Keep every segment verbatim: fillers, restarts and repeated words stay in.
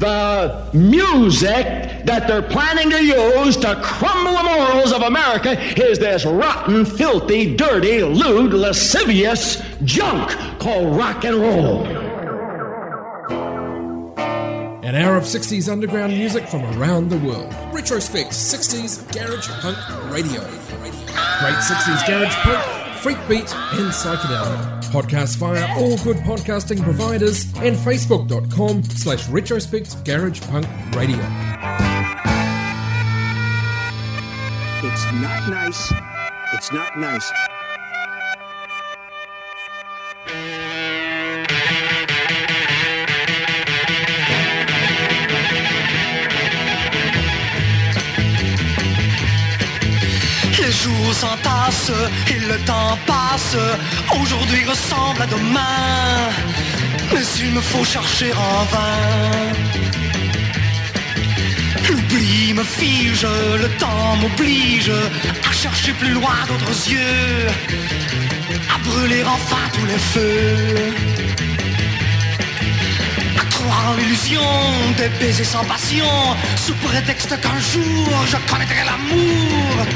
the music that they're planning to use to crumble the morals of America is this rotten, filthy, dirty, lewd, lascivious junk called rock and roll. An hour of sixties underground music from around the world. Retrospect sixties Garage Punk Radio. Great sixties Garage Punk, Freak Beat and Psychedelic. Podcast via all good podcasting providers and facebook.com slash retrospect garage punk radio. It's not nice. It's not nice. Les jours s'entassent et le temps passe. Aujourd'hui ressemble à demain, mais il me faut chercher en vain. L'oubli me fige, le temps m'oblige à chercher plus loin d'autres yeux, à brûler enfin tous les feux, à croire en l'illusion des baisers sans passion, sous prétexte qu'un jour je connaîtrai l'amour.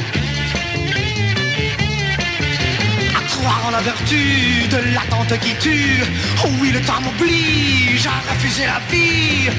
Croire en la vertu de l'attente qui tue. Oh oui, le temps m'oblige à refuser la vie.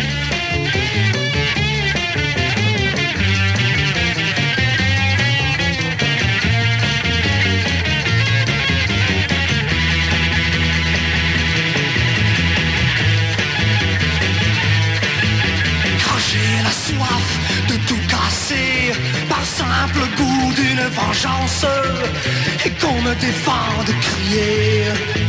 Quand j'ai la soif de tout casser par simple goût d'une vengeance, et qu'on me défend de crier,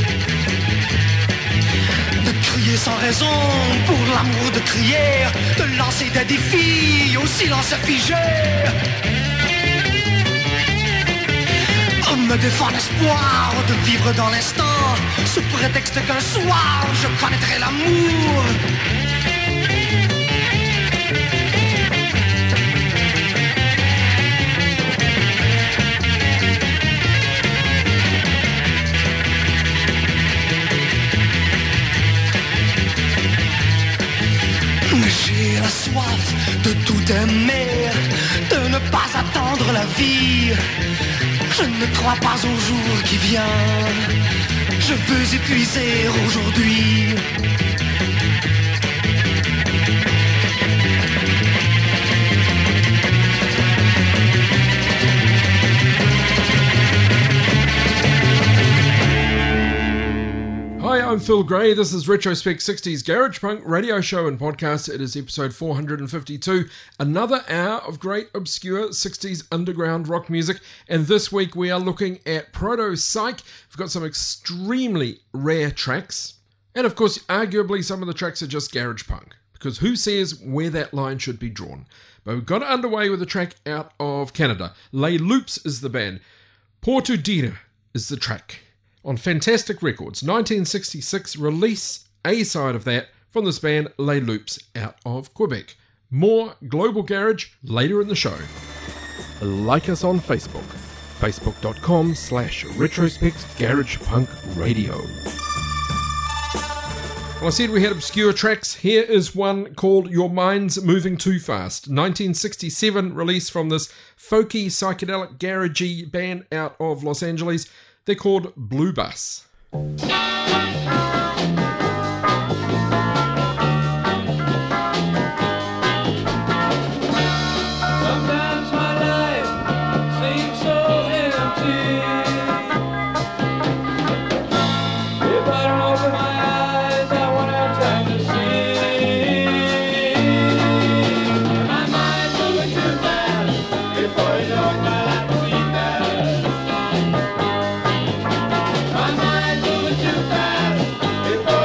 de crier sans raison pour l'amour de crier, de lancer des défis au silence figé. On me défend l'espoir de vivre dans l'instant, sous prétexte qu'un soir je connaîtrai l'amour. J'ai la soif de tout aimer, de ne pas attendre la vie. Je ne crois pas au jour qui vient, je veux épuiser aujourd'hui. Hi, I'm Phil Gray. This is Retrospect sixties Garage Punk radio show and podcast. It is episode four hundred fifty-two. Another hour of great obscure sixties underground rock music. And this week we are looking at Proto-Psych. We've got some extremely rare tracks. And of course, arguably some of the tracks are just garage punk. Because who says where that line should be drawn? But we've got it underway with a track out of Canada. Les Loops is the band. Pour te dire is the track. On Fantastic Records, nineteen sixty-six release, A-side of that, from this band Les Loops out of Quebec. More Global Garage later in the show. Like us on Facebook, facebook.com slash retrospect garage punk radio. Well, I said we had obscure tracks. Here is one called Your Mind's Moving Too Fast. nineteen sixty-seven release from this folky, psychedelic, garagey band out of Los Angeles. They're called Blue Bus. Before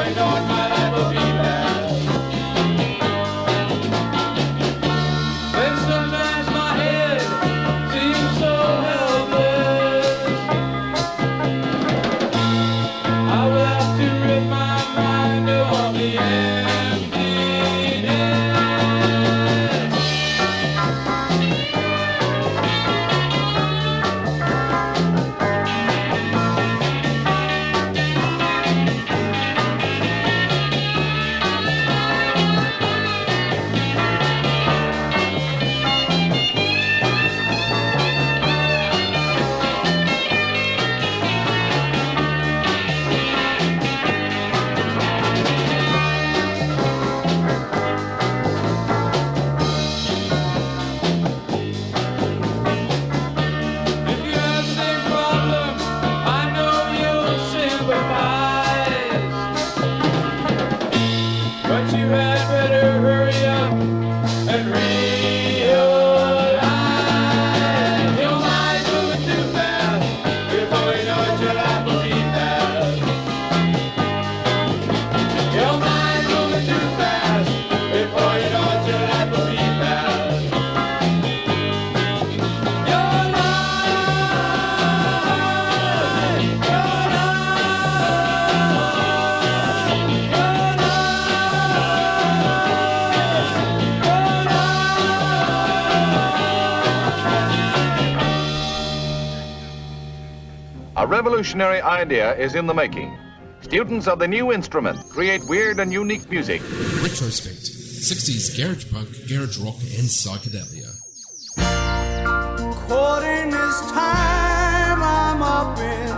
better hurry up and realize your mind's moving too fast. Before you know it, you'll have to be fast. Your mind's moving too fast. Before you know it, you'll have to be fast. Your life, your A revolutionary idea is in the making. Students of the new instrument create weird and unique music. Retrospect, sixties garage punk, garage rock and psychedelia. Courting this time I'm up in,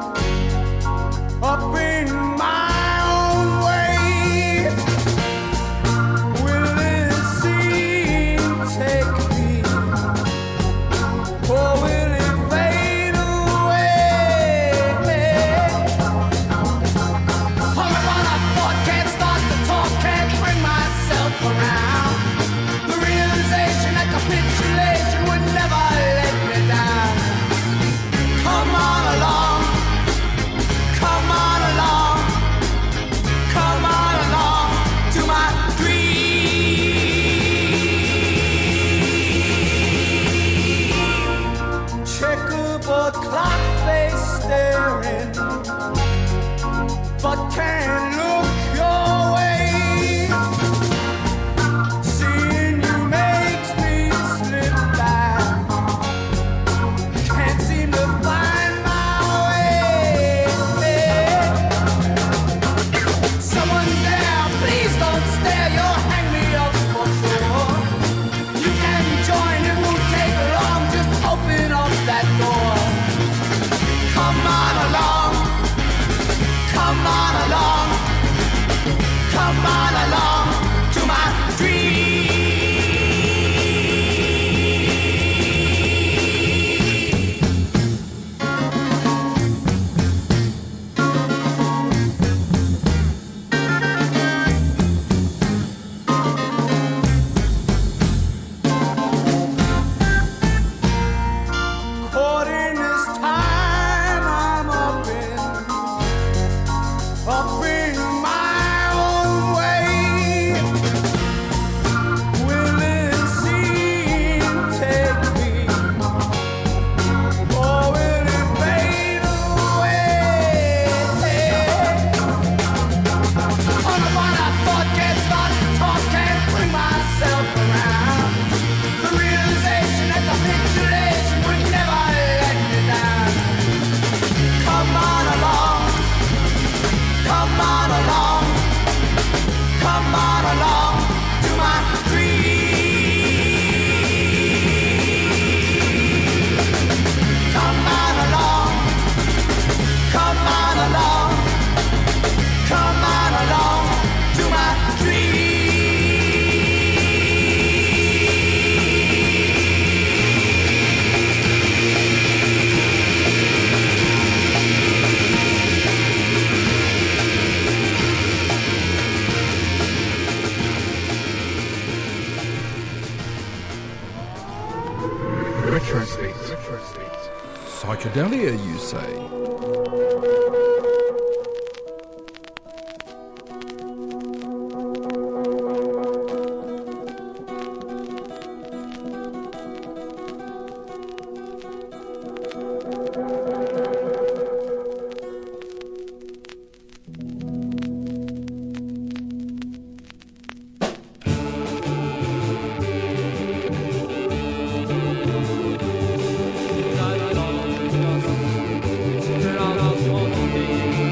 up in my own way. Will this scene take me, or will it fade away? Only what I thought can't start to talk, can't bring myself around. The realization that capitulation would never let me down. Come on along, come on along, come on along to my dream. Checkerboard clock face staring, but can't look your way. Seeing you makes me slip back. Can't seem to find my way. Someone there, please don't stare. You'll hang me up for sure. You can join, it won't take long. Just open up that door. Come on along, come on along, come on along to my dream. Caught in this time I'm up in, up in my own way. Will this scene take me, or will it fade away? Only what I thought can't start to talk, can't bring myself around. The realization that capitulation would never let me down. Come on along, come on along, come on along to my dream. Come on along, come on along, come on along to my dream. Retrospect, retrospect. Psychedelia, you say? la la la la la la la la la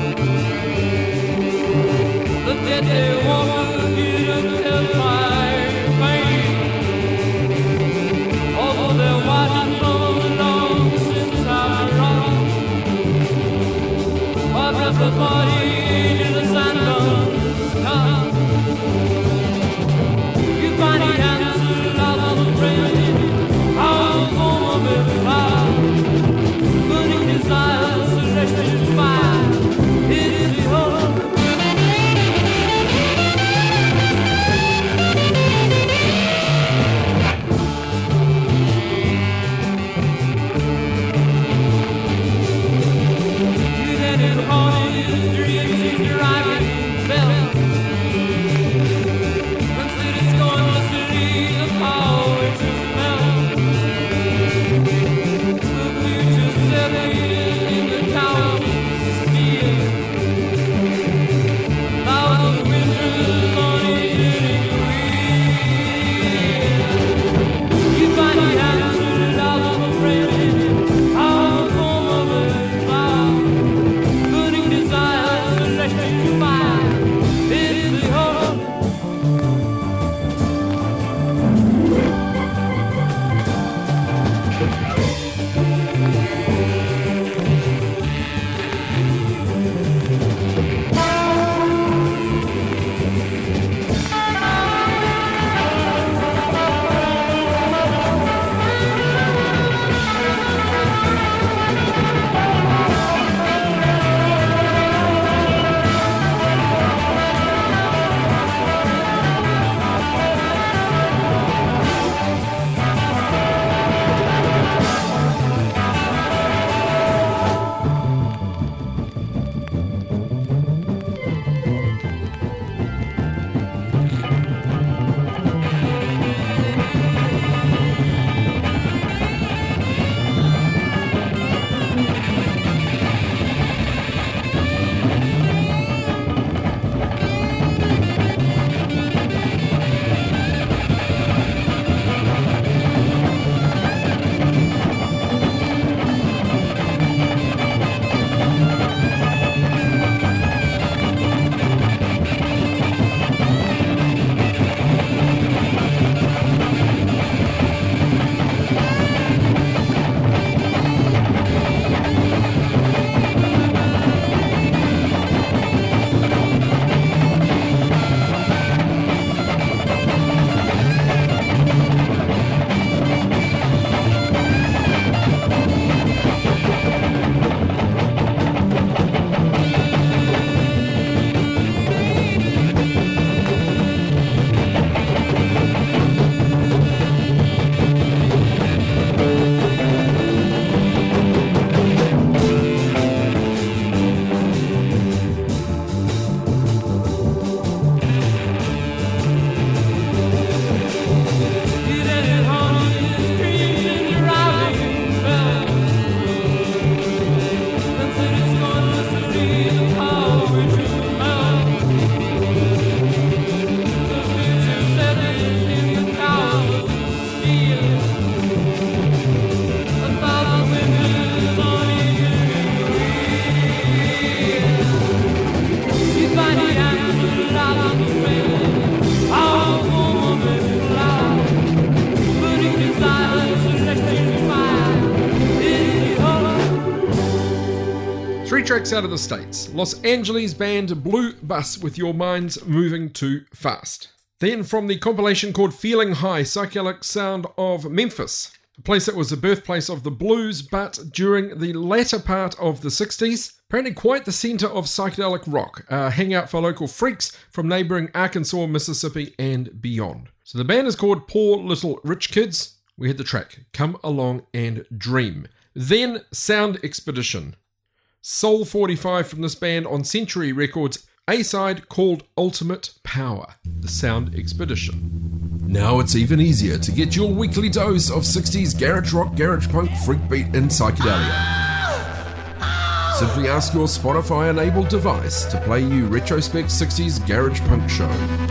Three tracks out of the States. Los Angeles band Blue Bus with Your Mind's Moving Too Fast. Then from the compilation called Feeling High, psychedelic sound of Memphis, a place that was the birthplace of the blues, but during the latter part of the sixties, apparently quite the centre of psychedelic rock, a hangout for local freaks from neighbouring Arkansas, Mississippi and beyond. So the band is called Poor Little Rich Kids. We had the track Come Along and Dream. Then Sound Expedition. Soul forty-five from this band on Century Records, A-side called Ultimate Power, the Sound Expedition. Now it's even easier to get your weekly dose of sixties garage rock, garage punk, freak beat and psychedelia. Simply ask your Spotify-enabled device to play you Retrospect sixties Garage Punk Show.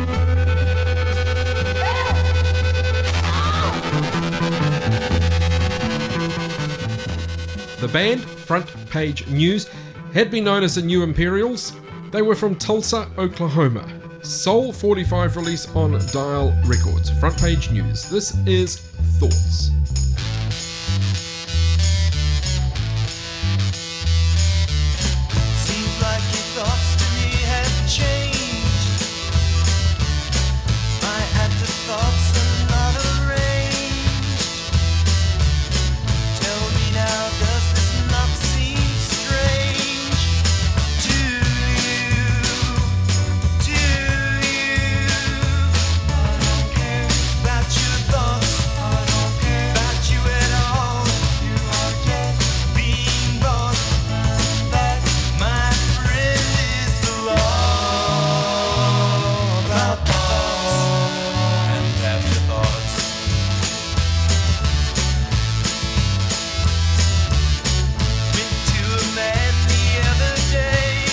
The band, Front Page News, had been known as the New Imperials. They were from Tulsa, Oklahoma. Soul forty-five release on Dial Records. Front Page News. This is Thoughts. Seems like your thoughts to me have changed. My active thoughts are not arranged. Tell me now, does this not seem strange to you? To you? I don't care about your thoughts. I don't care about you at all. You are just being born. That, my friend, is the law about thoughts and afterthoughts. Went to a man the other day.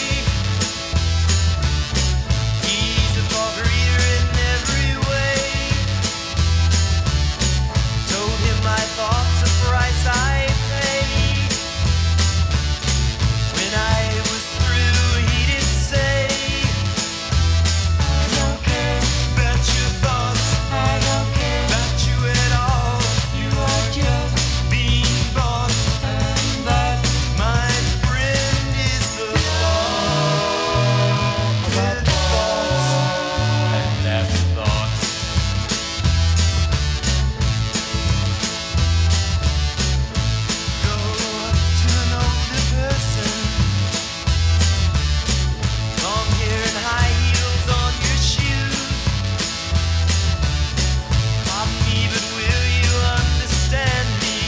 He's a thought reader in every way. Told him my thoughts, the price I paid. When I was through, he did say, I don't care about your thoughts. I don't care about you at all. You are just being born. And that, my friend, is the law about thoughts and afterthoughts. Go to an older person, long hair and high heels on your shoes. Pardon me, but will you understand me?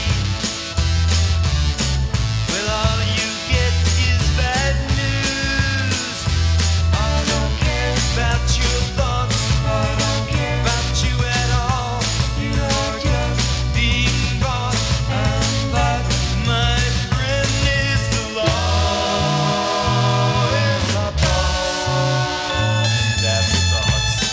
Well, all you get is bad news. I don't care about your thoughts. I don't care about you at all. You are just being born. And that, my friend, is the law. It's our thoughts and afterthoughts.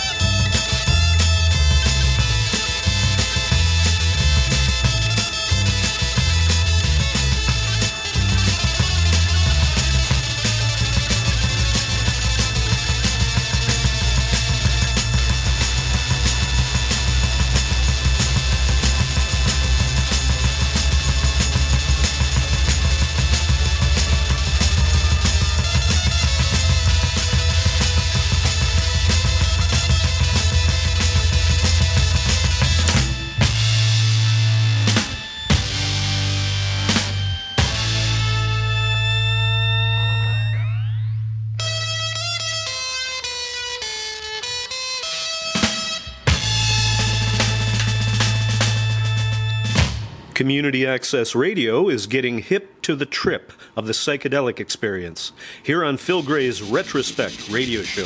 Community Access Radio is getting hip to the trip of the psychedelic experience here on Phil Gray's Retrospect radio show.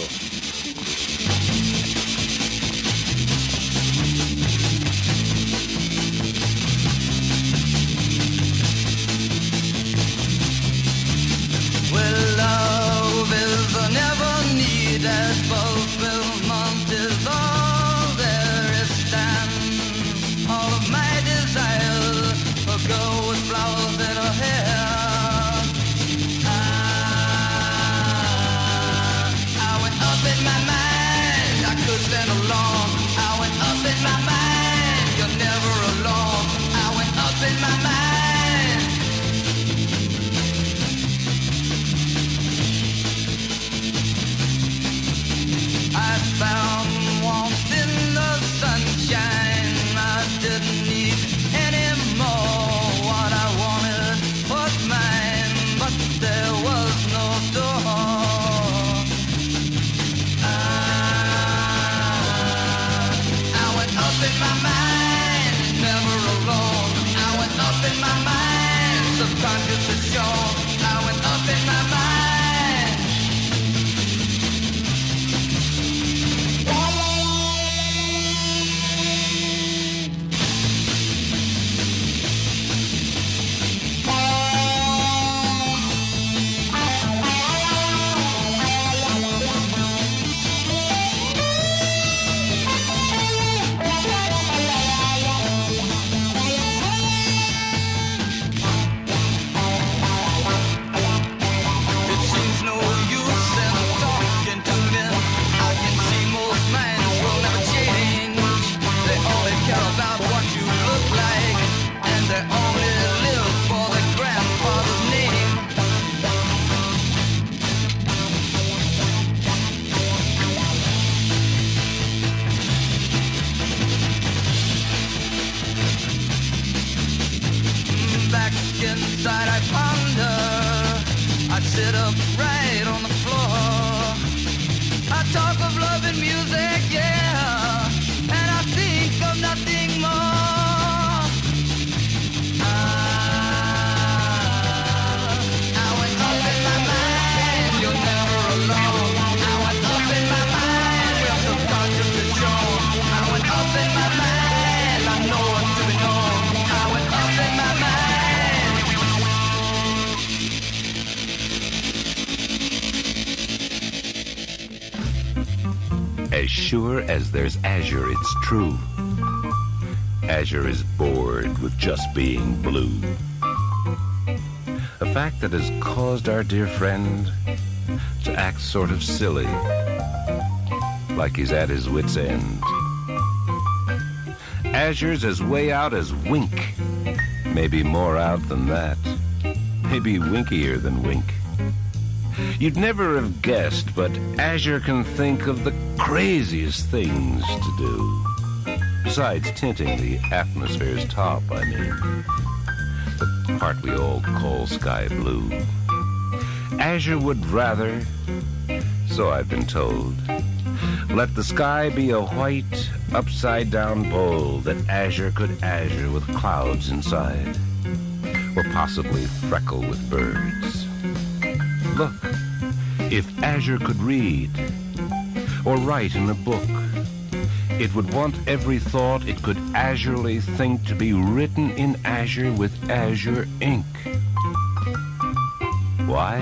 Well, love is a never needed fulfillment is all there is stand. All of my desires will go with flowers in her hair. Ah, I went up in my in my mind, never alone. I went up in my mind, subconscious is shown. I went up in my mind. Inside I ponder, I'd sit up right on the floor. I talk of love and music, yeah, and I think of nothing more. Ah, I went up in my mind, you're never alone. I went up in my mind, where subconscious is shown. I went up in my mind, I know what's to be known. I went up in my mind. As sure as there's Azure, it's true. Azure is bored with just being blue. A fact that has caused our dear friend to act sort of silly, like he's at his wit's end. Azure's as way out as Wink, maybe more out than that, maybe winkier than Wink. You'd never have guessed, but Azure can think of the craziest things to do. Besides tinting the atmosphere's top, I mean. The part we all call sky blue. Azure would rather, so I've been told, let the sky be a white, upside-down bowl that Azure could azure with clouds inside, or possibly freckle with birds. Look, if Azure could read or write in a book, it would want every thought it could azurely think to be written in Azure with Azure ink. Why?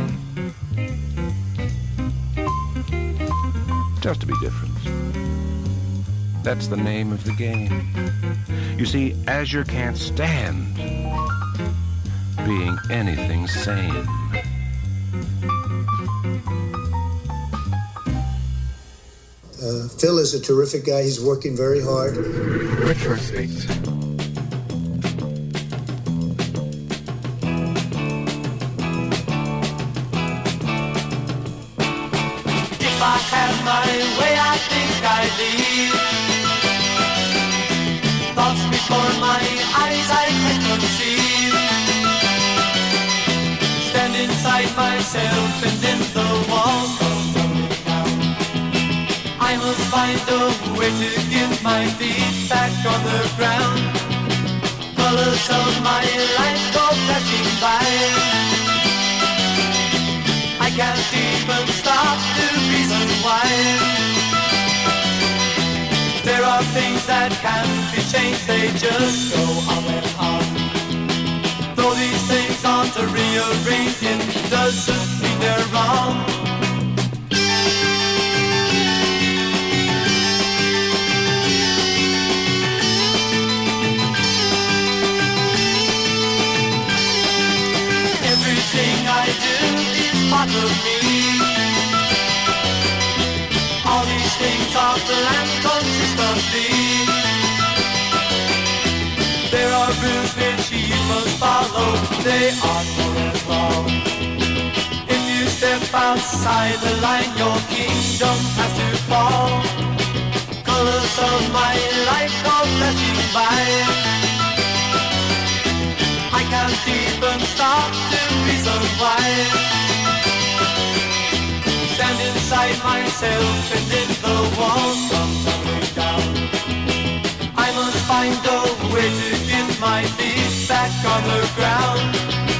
Just to be different. That's the name of the game. You see, Azure can't stand being anything sane. Uh, Phil is a terrific guy. He's working very hard. Retrospect. If I had my way, I think I'd leave. Thoughts before my eyes I can conceive. Stand inside myself and in the walls tumbling down. I must find a way to get my feet back on the ground. Colors of my life go flashing by. I can't even stop to reason why. There are things that can't be changed, they just go on and on. Though these things aren't rearranged, it doesn't mean they're wrong. Everything I do is part of me. All these things are planned consistently. There are rules which you must follow. They are for as long. If you step outside the line, your kingdom has to fall. Colors of my life go flashing by. I can't even stop to reason why. Stand inside myself and in the walls come tumbling down. I on the ground.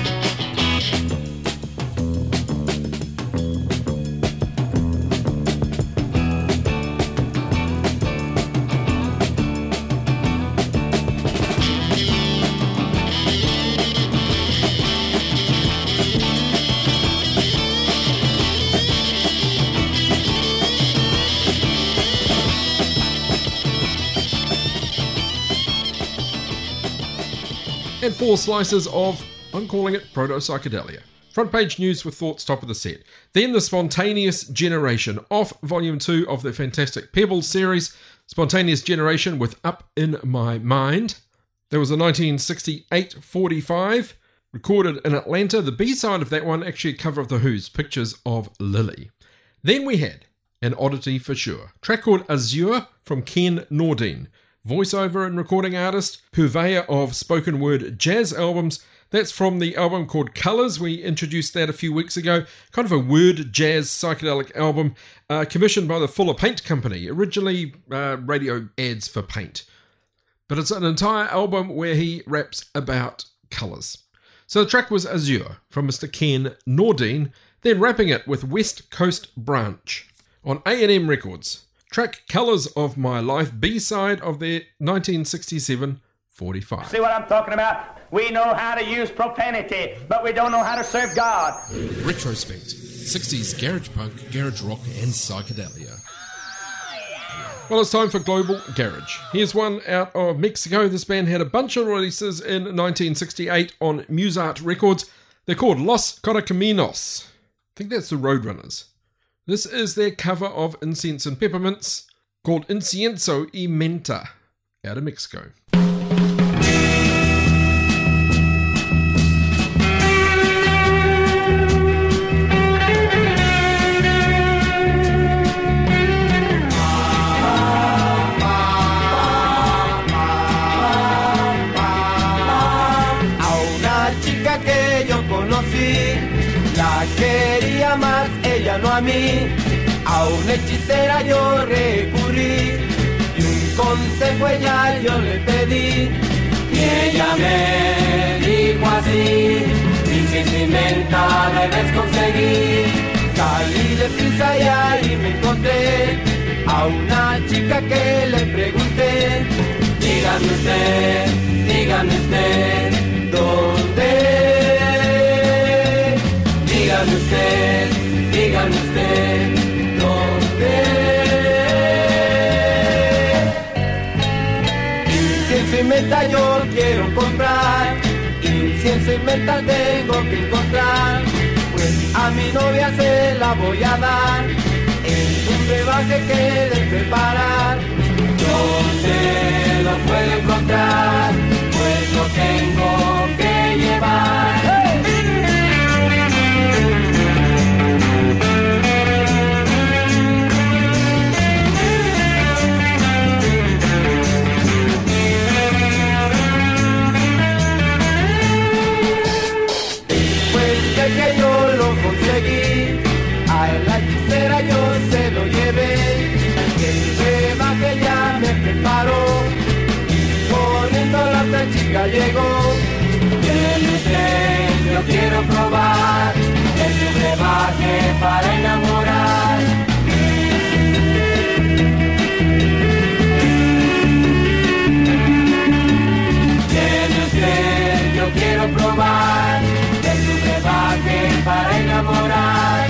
And four slices of, I'm calling it proto-psychedelia. Front page news with thoughts top of the set. Then the Spontaneous Generation, off volume two of the Fantastic Pebbles series. Spontaneous Generation with Up in My Mind. There was a nineteen sixty-eight forty-five, recorded in Atlanta. The B-side of that one, actually a cover of The Who's, Pictures of Lily. Then we had an oddity for sure. Track called Azure from Ken Nordine. Voiceover and recording artist, purveyor of spoken word jazz albums. That's from the album called Colours. We introduced that a few weeks ago. Kind of a word jazz psychedelic album uh, commissioned by the Fuller Paint Company. Originally uh, radio ads for paint. But it's an entire album where he raps about colours. So the track was Azure from Mister Ken Nordine, then wrapping it with West Coast Branch on A and M Records. Track Colours of My Life, B-side of their nineteen sixty-seven forty-five. See what I'm talking about? We know how to use profanity, but we don't know how to serve God. Retrospect, sixties garage punk, garage rock and psychedelia. Well, it's time for Global Garage. Here's one out of Mexico. This band had a bunch of releases in nineteen sixty-eight on Musart Records. They're called Los Correcaminos. I think that's the Roadrunners. This is their cover of Incense and Peppermints, called Incienso y Menta, out of Mexico. A una chica que yo conocí, la quería más ella no a mí. A una hechicera yo recurrí y un consejo ella yo le pedí. Y ella me dijo así: incienso y menta debes conseguir. Salí de prisa y ahí me encontré a una chica que le pregunté: dígame usted, dígame usted, ¿dónde? Dígame usted, dígame usted, ¿dónde? Incienso y menta yo quiero comprar, incienso y menta tengo que encontrar, pues a mi novia se la voy a dar en un brebaje que de preparar. ¿Dónde lo puedo encontrar? Pues lo tengo que llevar. Que yo lo conseguí, a la hechicera yo se lo llevé, el brebaje ya me preparó, y poniendo la otra chica llegó. Tiene usted, yo quiero probar, es un brebaje para enamorar. Tiene usted, yo quiero probar, para enamorar.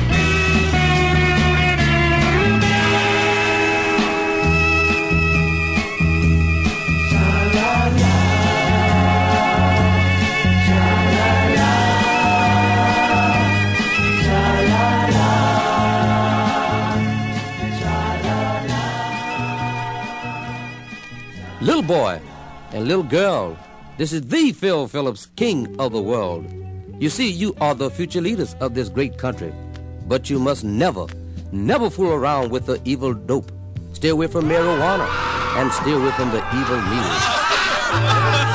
Little boy and little girl, this is the Phil Phillips, king of the world. You see, you are the future leaders of this great country, but you must never, never fool around with the evil dope. Stay away from marijuana and stay away from the evil needles.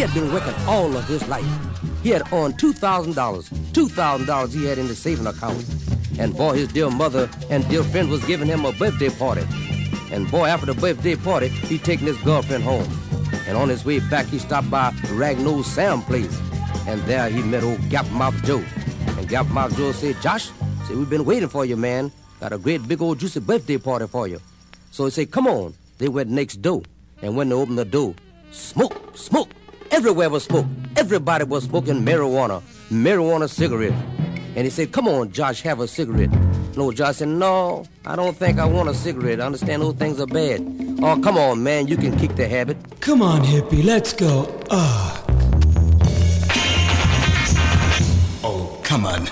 had been working all of his life. He had earned two thousand dollars. two thousand dollars he had in the saving account. And boy, his dear mother and dear friend was giving him a birthday party. And boy, after the birthday party, he taking his girlfriend home. And on his way back, he stopped by Ragnosed Sam place. And there he met old Gap-Mouth Joe. And Gap-Mouth Joe said, Josh, said, we've been waiting for you, man. Got a great big old juicy birthday party for you. So he said, come on. They went next door. And when they opened the door, smoke, smoke. Everywhere was smoke. Everybody was smoking marijuana, marijuana cigarettes. And he said, come on, Josh, have a cigarette. No, Josh said, no, I don't think I want a cigarette. I understand those things are bad. Oh, come on, man, you can kick the habit. Come on, hippie, let's go. Ah. Oh, come on.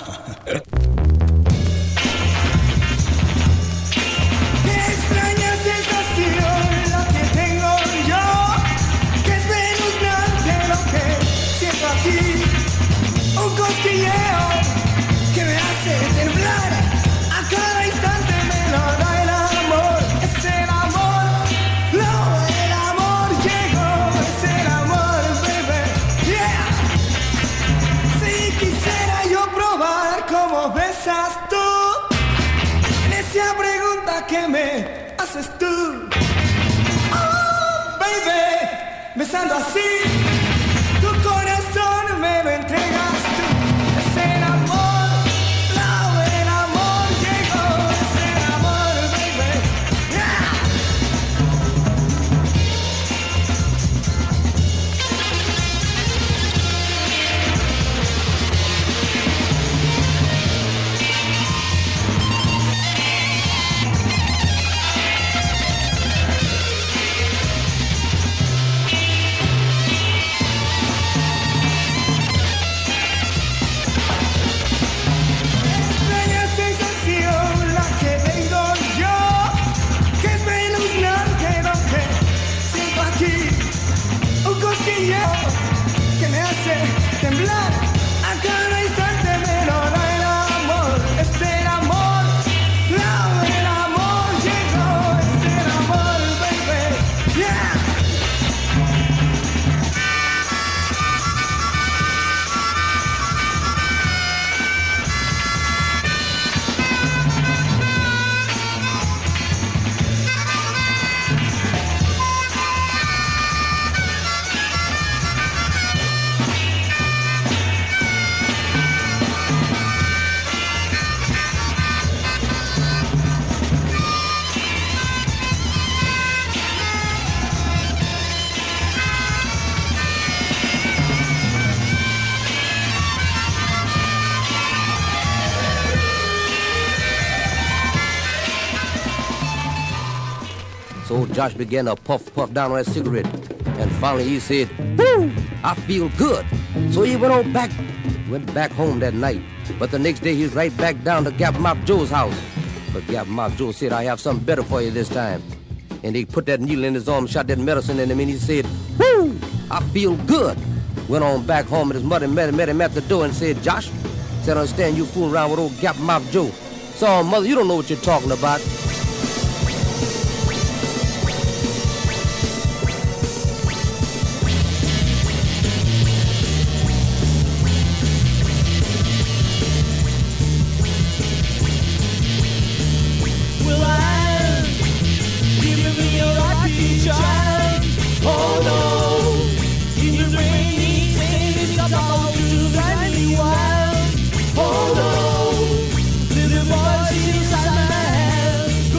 Un cosquilleo que me hace temblar. A cada instante me lo da el amor. Es el amor, no, el amor llegó. Es el amor, baby, yeah. Si quisiera yo probar cómo besas tú, en esa pregunta que me haces tú. Oh, baby, besando así. Tu corazón me lo entregas tú. Es el amor, no, el amor llegó. Es el amor, baby, yeah. Que me hace temblar. A cada instante me lo da el amor. Es el amor, no, el amor llegó. Es el amor, baby, yeah. So Josh began to puff, puff down on that cigarette. And finally he said, woo, I feel good. So he went on back, went back home that night. But the next day he was right back down to Gap-Mouth Joe's house. But Gap-Mouth Joe said, I have something better for you this time. And he put that needle in his arm, shot that medicine in him, and he said, woo, I feel good. Went on back home, and his mother met him, met him at the door and said, Josh, said, I understand you fooling around with old Gap-Mouth Joe. So, mother, you don't know what you're talking about. Hold on, little boy, she's inside my hand.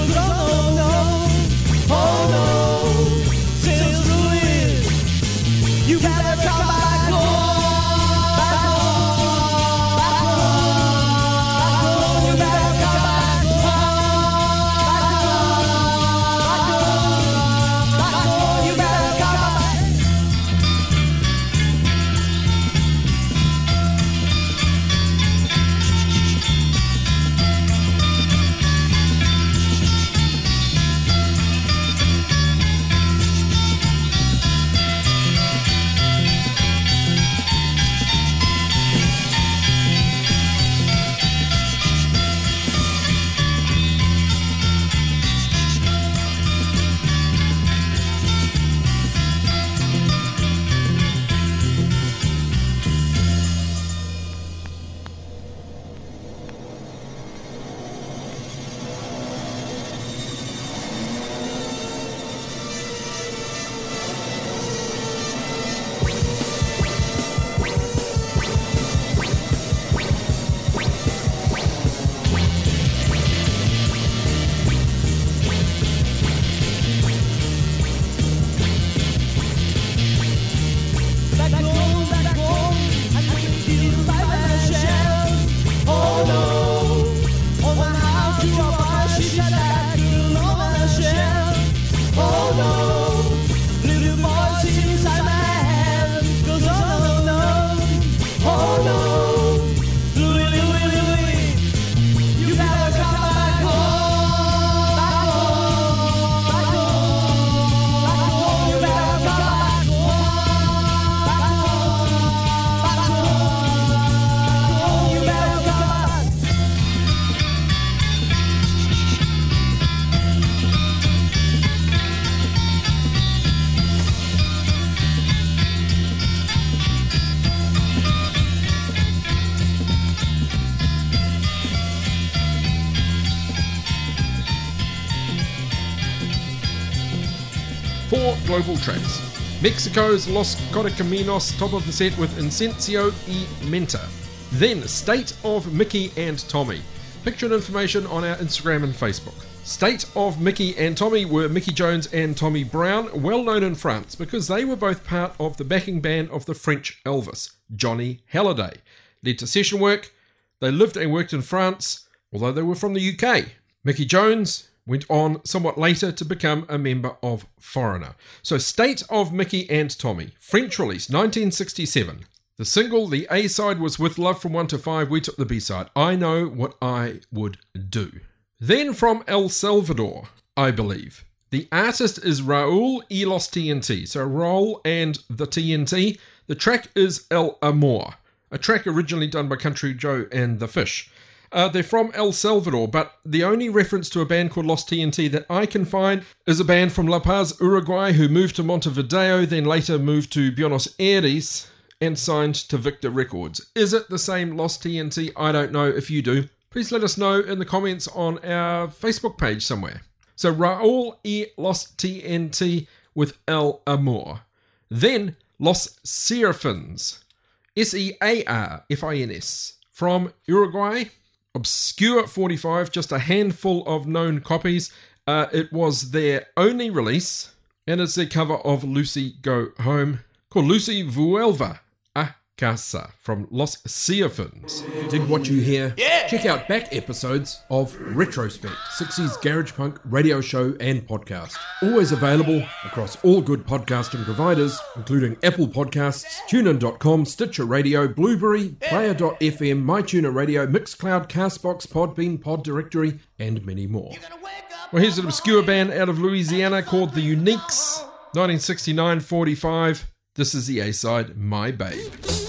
global tracks. Mexico's Los Correcaminos, top of the set with Incencio y Menta. Then State of Mickey and Tommy. Picture and information on our Instagram and Facebook. State of Mickey and Tommy were Mickey Jones and Tommy Brown, well known in France because they were both part of the backing band of the French Elvis, Johnny Hallyday. Led to session work. They lived and worked in France, although they were from the U K. Mickey Jones went on somewhat later to become a member of Foreigner. So State of Mickey and Tommy, French release, nineteen sixty-seven. The single, the A-side, was With Love from one to five. We took the B-side, I Know What I Would Do. Then from El Salvador, I believe. The artist is Raul y Los T N T. So Raul and the T N T. The track is El Amor, a track originally done by Country Joe and the Fish. Uh, they're from El Salvador, but the only reference to a band called Los T N T that I can find is a band from La Paz, Uruguay, who moved to Montevideo, then later moved to Buenos Aires and signed to Victor Records. Is it the same Los T N T? I don't know. If you do, please let us know in the comments on our Facebook page somewhere. So Raul y Los T N T with El Amor. Then Los Serafins, S E A R F I N S, from Uruguay. Obscure forty-five, just a handful of known copies. Uh, it was their only release, and it's their cover of Lucy Go Home, called Lucy Vuelva a Casa, from Los Serafins. Dig what you hear? Yeah! Check out back episodes of Retrospect, sixties Garage Punk radio show and podcast. Always available across all good podcasting providers, including Apple Podcasts, TuneIn dot com, Stitcher Radio, Blueberry, Player dot f m, MyTuner Radio, Mixcloud, Castbox, Podbean, Pod Directory, and many more. Well, here's an obscure band out of Louisiana called The Uniques, nineteen sixty-nine forty-five. This is the A-side, My Babe.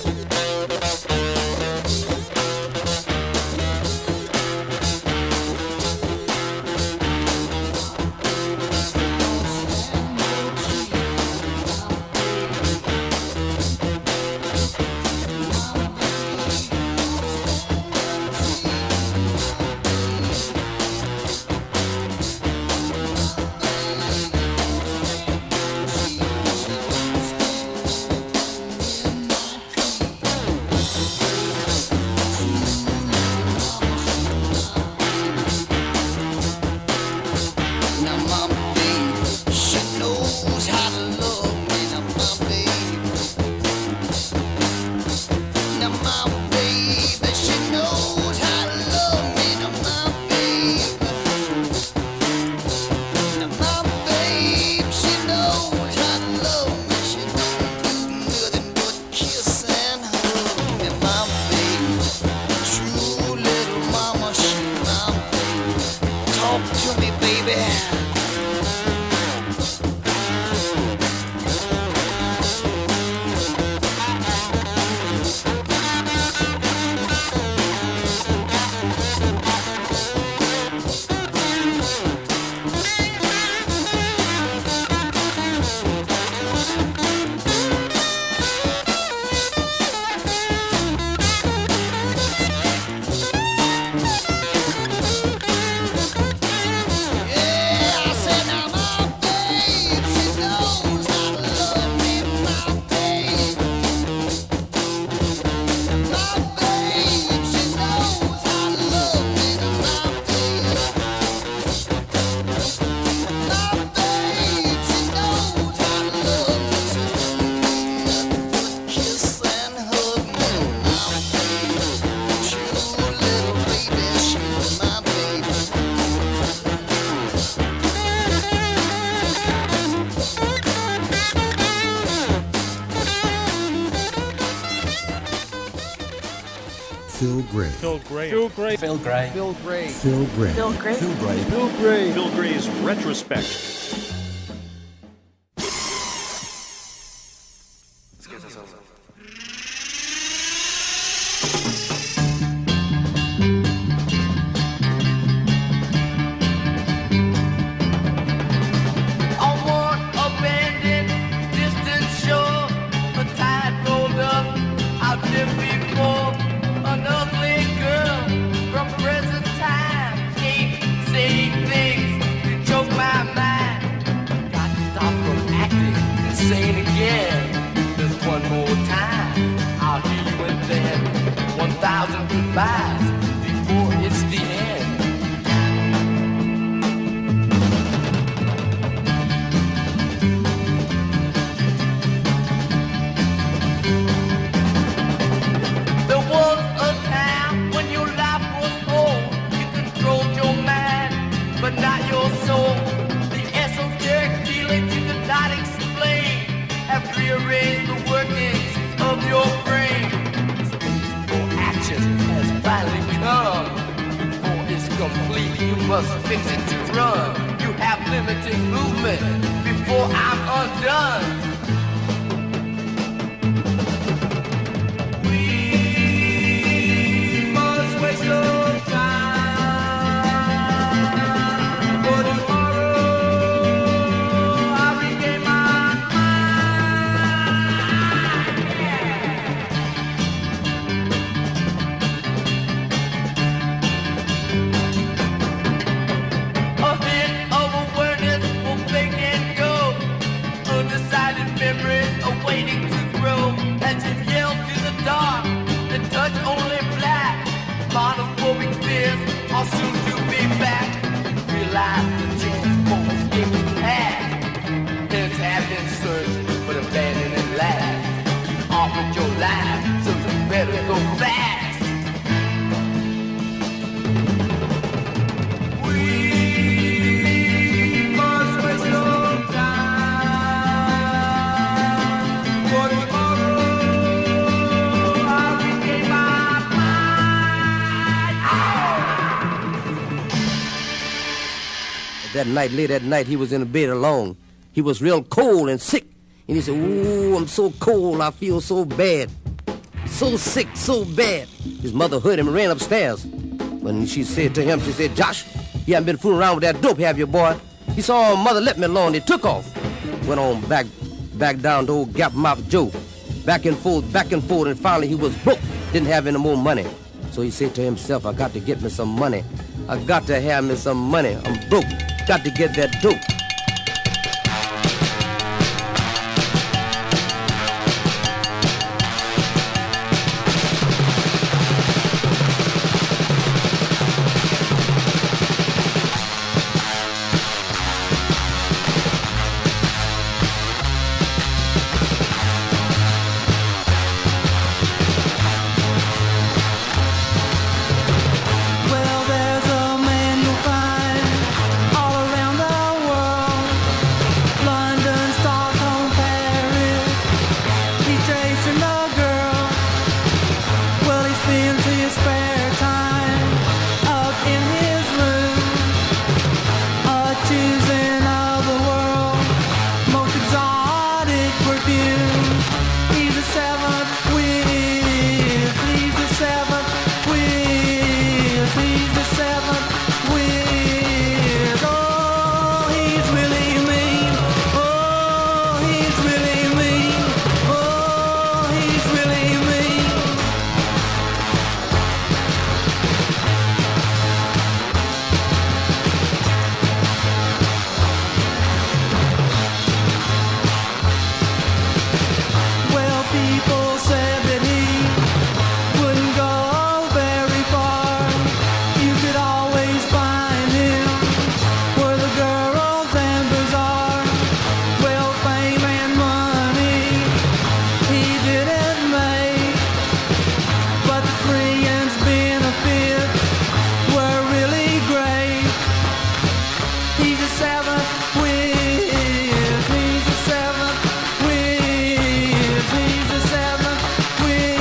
Phil Gray. Phil Gray. Phil Gray. Phil Gray. Phil Gray. Phil Gray. Phil Gray. Phil Gray. Phil Gray. Phil Gray's Retrospect. Acting goodbyes before it's the end. There was a time when your life was whole. You controlled your mind, but not your soul. The esoteric feelings you could not explain have rearranged the workings of your brain. Your action has finally come. Before it's complete, you must fix it to run. You have limited movement before I'm undone. We must waste no time. For tomorrow I regain my a hit of awareness will make and go. Undecided memories awaiting to grow. As you yell to the dark and touch only black. Monophobic fears are soon to be back. Realize the chance for escape is past. Hence have been searched but abandoned at last. You offered your life, so you better go fast. We must waste no time. For tomorrow I regain my mind. That night, late at night, he was in the bed alone. He was real cold and sick. And he said, ooh, I'm so cold, I feel so bad. So sick, so bad. His mother heard him and ran upstairs. When she said to him, she said, Josh, you haven't been fooling around with that dope, have you, boy? He saw oh, mother let me alone. He took off. Went on back back down to old Gap Mouth Joe. Back and forth, back and forth, and finally he was broke. Didn't have any more money. So he said to himself, I got to get me some money. I got to have me some money. I'm broke. Got to get that dope. Well, there's a man you'll find all around the world. London, Stockholm, Paris. He's chasing a girl. Well, he spends his spare time up in his room, uh, choosing of the world's most exotic perfumes. He's the seventh whiz. He's the seventh whiz. He's the seventh whiz. Oh, he's really mean. Oh, he's really mean. Oh, he's really mean. Well, people said that he wouldn't go very far. You could always find him where the girls and bazaar. Well, fame and money he didn't make, but the friends' benefits were really great. He's a seventh whiz. He's a seventh whiz. He's a seventh whiz.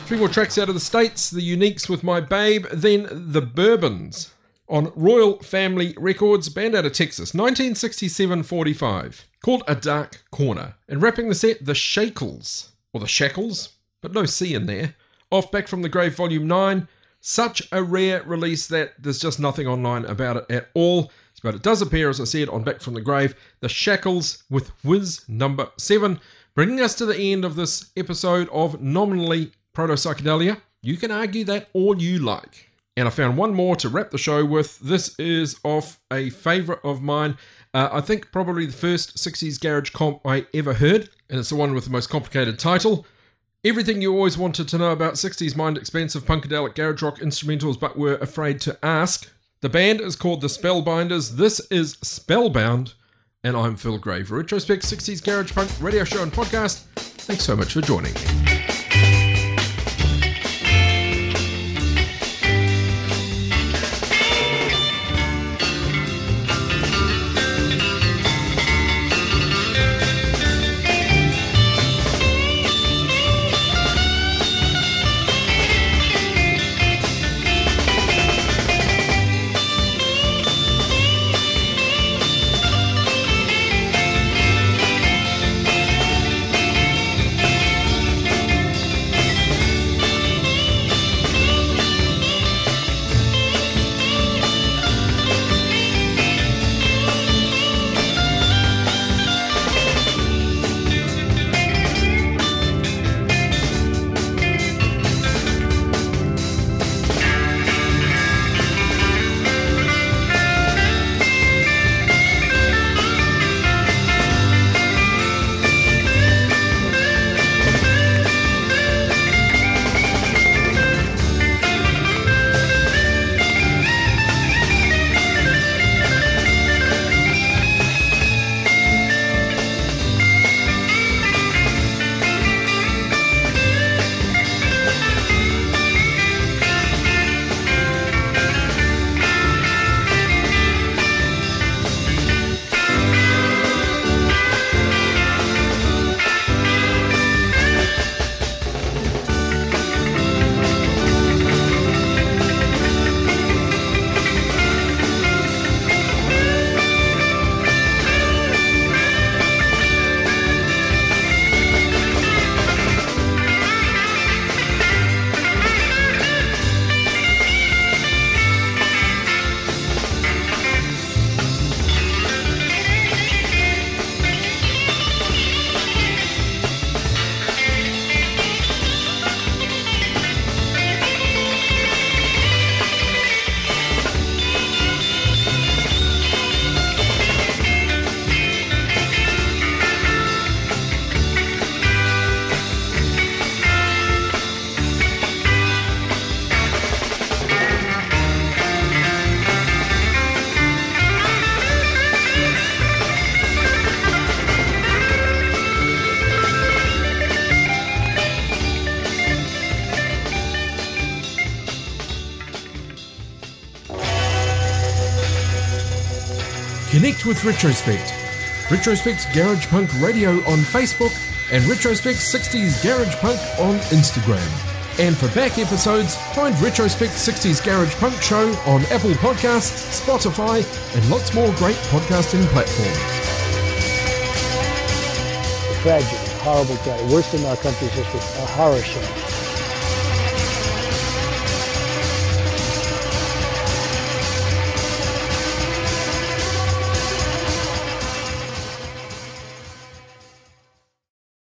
Three more tracks out of the States, the Uniques with My Babe, then the Bourbons on Royal Family Records, band out of Texas, nineteen sixty-seven forty-five, called A Dark Corner. And wrapping the set, the Shakles, or the Shackles, but no C in there, off Back From The Grave Volume nine, such a rare release that there's just nothing online about it at all, but it does appear, as I said, on Back From The Grave, the Shackles with Whiz number seven, bringing us to the end of this episode of nominally proto-psychedelia. You can argue that all you like. And I found one more to wrap the show with. This is off a favourite of mine. Uh, I think probably the first sixties garage comp I ever heard. And it's the one with the most complicated title. Everything you always wanted to know about sixties mind-expansive punkadelic garage rock instrumentals but were afraid to ask. The band is called the Spellbinders. This is Spellbound. And I'm Phil Gray for Retrospect sixties Garage Punk radio show and podcast. Thanks so much for joining me. Connect with Retrospect. Retrospect's Garage Punk Radio on Facebook and Retrospect sixties Garage Punk on Instagram. And for back episodes, find Retrospect sixties Garage Punk Show on Apple Podcasts, Spotify, and lots more great podcasting platforms. A tragedy, a horrible tragedy, worst in our country's history, a horror show.